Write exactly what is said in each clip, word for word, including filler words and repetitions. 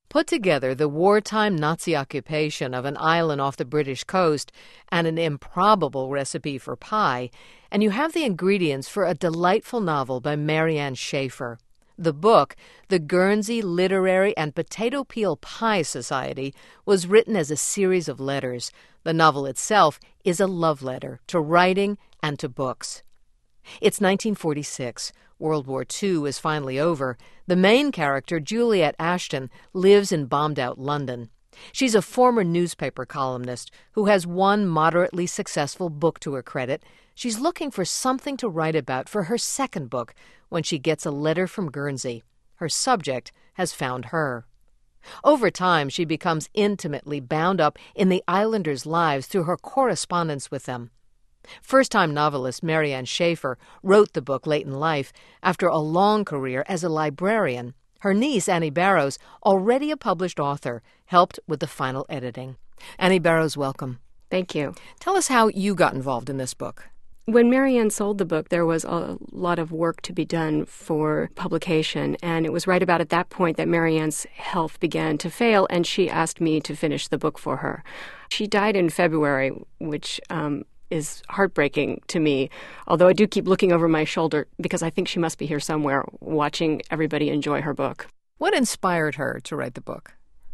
Put together the wartime Nazi occupation of an island off the British coast and an improbable recipe for pie, and you have the ingredients for a delightful novel by Marianne Schaefer. The book, The Guernsey Literary and Potato Peel Pie Society, was written as a series of letters. The novel itself is a love letter to writing and to books. It's nineteen forty-six. World War Two is finally over. The main character, Juliet Ashton, lives in bombed-out London. She's a former newspaper columnist who has one moderately successful book to her credit. She's looking for something to write about for her second book when she gets a letter from Guernsey. Her subject has found her. Over time, she becomes intimately bound up in the islanders' lives through her correspondence with them. First-time novelist Marianne Schaefer wrote the book late in life after a long career as a librarian. Her niece, Annie Barrows, already a published author, helped with the final editing. Annie Barrows, welcome. Thank you. Tell us how you got involved in this book. When Marianne sold the book, there was a lot of work to be done for publication, and it was right about at that point that Marianne's health began to fail, and she asked me to finish the book for her. She died in February, which um, is heartbreaking to me, although I do keep looking over my shoulder because I think she must be here somewhere watching everybody enjoy her book. What inspired her to write the book?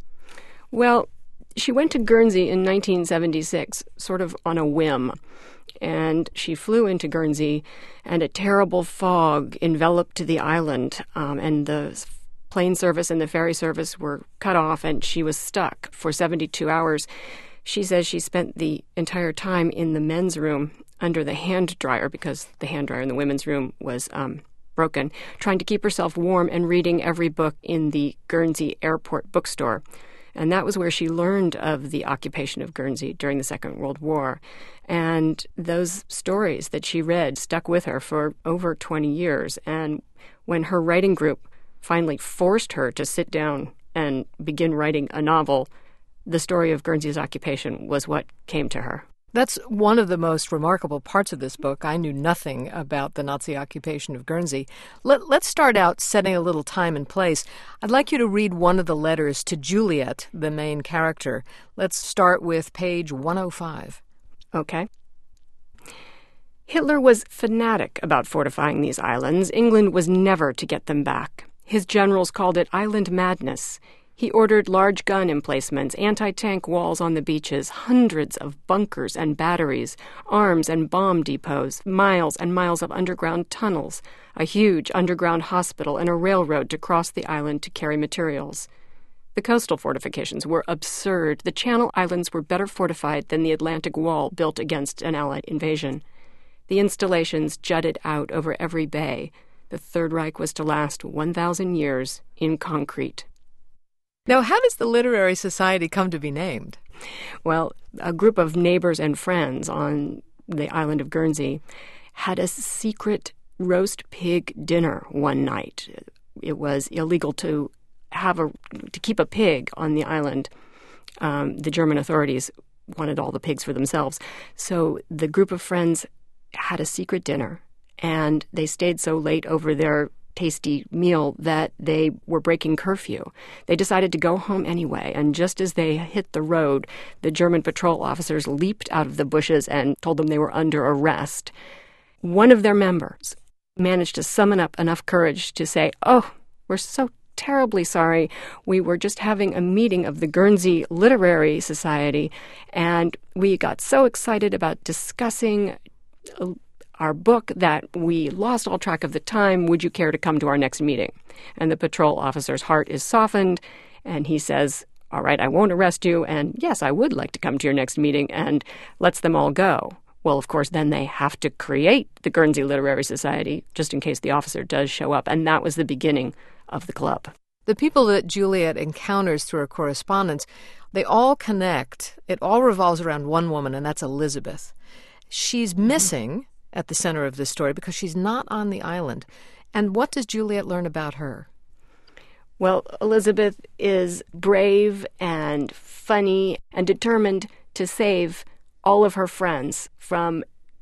Well, she went to Guernsey in nineteen seventy-six, sort of on a whim. And she flew into Guernsey, and a terrible fog enveloped the island, um, and the plane service and the ferry service were cut off, and she was stuck for seventy-two hours. She says she spent the entire time in the men's room under the hand dryer, because the hand dryer in the women's room was um, broken, trying to keep herself warm and reading every book in the Guernsey airport bookstore. And that was where she learned of the occupation of Guernsey during the Second World War. And those stories that she read stuck with her for over twenty years. And when her writing group finally forced her to sit down and begin writing a novel, the story of Guernsey's occupation was what came to her. That's one of the most remarkable parts of this book. I knew nothing about the Nazi occupation of Guernsey. Let, let's start out setting a little time and place. I'd like you to read one of the letters to Juliet, the main character. Let's start with page one oh five. Okay. Hitler was fanatic about fortifying these islands. England was never to get them back. His generals called it island madness. He ordered large gun emplacements, anti-tank walls on the beaches, hundreds of bunkers and batteries, arms and bomb depots, miles and miles of underground tunnels, a huge underground hospital, and a railroad to cross the island to carry materials. The coastal fortifications were absurd. The Channel Islands were better fortified than the Atlantic Wall built against an Allied invasion. The installations jutted out over every bay. The Third Reich was to last one thousand years in concrete. Now, how does the Literary Society come to be named? Well, a group of neighbors and friends on the island of Guernsey had a secret roast pig dinner one night. It was illegal to have a to keep a pig on the island. Um, the German authorities wanted all the pigs for themselves. So the group of friends had a secret dinner, and they stayed so late over their tasty meal that they were breaking curfew. They decided to go home anyway, and just as they hit the road, the German patrol officers leaped out of the bushes and told them they were under arrest. One of their members managed to summon up enough courage to say, "Oh, we're so terribly sorry. We were just having a meeting of the Guernsey Literary Society, and we got so excited about discussing our book that we lost all track of the time. Would you care to come to our next meeting?" And the patrol officer's heart is softened, and he says, "All right, I won't arrest you, and yes, I would like to come to your next meeting," and lets them all go. Well, of course, then they have to create the Guernsey Literary Society, just in case the officer does show up, and that was the beginning of the club. The people that Juliet encounters through her correspondence, they all connect. It all revolves around one woman, and that's Elizabeth. She's missing at the center of this story because she's not on the island. And what does Juliet learn about her? Well, Elizabeth is brave and funny and determined to save all of her friends from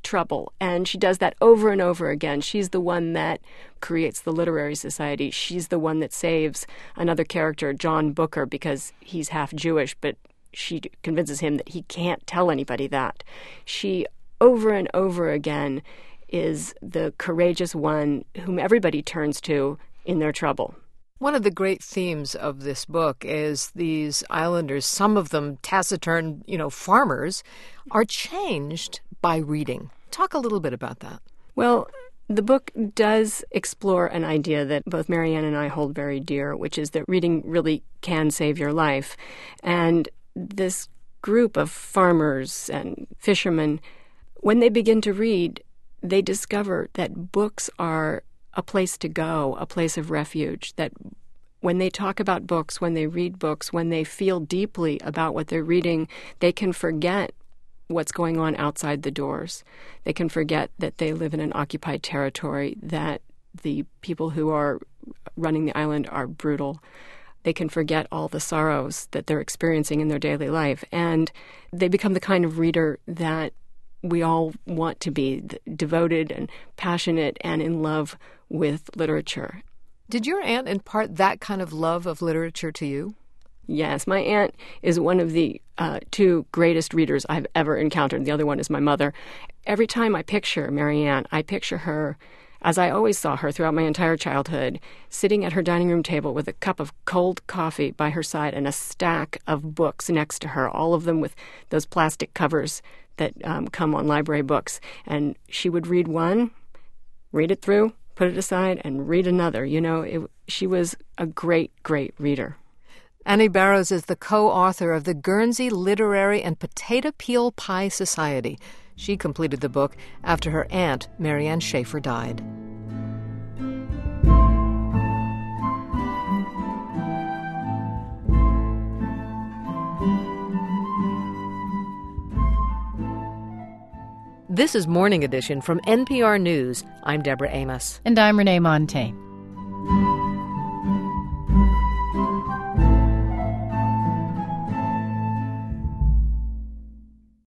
trouble. And she does that over and over again. She's the one that creates the literary society. She's the one that saves another character, John Booker, because he's half Jewish, but she convinces him that he can't tell anybody that. She, over and over again, is the courageous one whom everybody turns to in their trouble. One of the great themes of this book is these islanders, some of them taciturn, you know, farmers, are changed by reading. Talk a little bit about that. Well, the book does explore an idea that both Marianne and I hold very dear, which is that reading really can save your life. And this group of farmers and fishermen, when they begin to read, they discover that books are a place to go, a place of refuge, that when they talk about books, when they read books, when they feel deeply about what they're reading, they can forget what's going on outside the doors. They can forget that they live in an occupied territory, that the people who are running the island are brutal. They can forget all the sorrows that they're experiencing in their daily life. And they become the kind of reader that we all want to be, devoted and passionate and in love with literature. Did your aunt impart that kind of love of literature to you? Yes, my aunt is one of the uh, two greatest readers I've ever encountered. The other one is my mother. Every time I picture Marianne, I picture her, as I always saw her throughout my entire childhood, sitting at her dining room table with a cup of cold coffee by her side and a stack of books next to her, all of them with those plastic covers that um, come on library books. And she would read one, read it through, put it aside, and read another. You know, it, she was a great, great reader. Annie Barrows is the co-author of the Guernsey Literary and Potato Peel Pie Society. She completed the book after her aunt, Marianne Schaefer, died. This is Morning Edition from N P R News. I'm Deborah Amos. And I'm Renee Montaigne.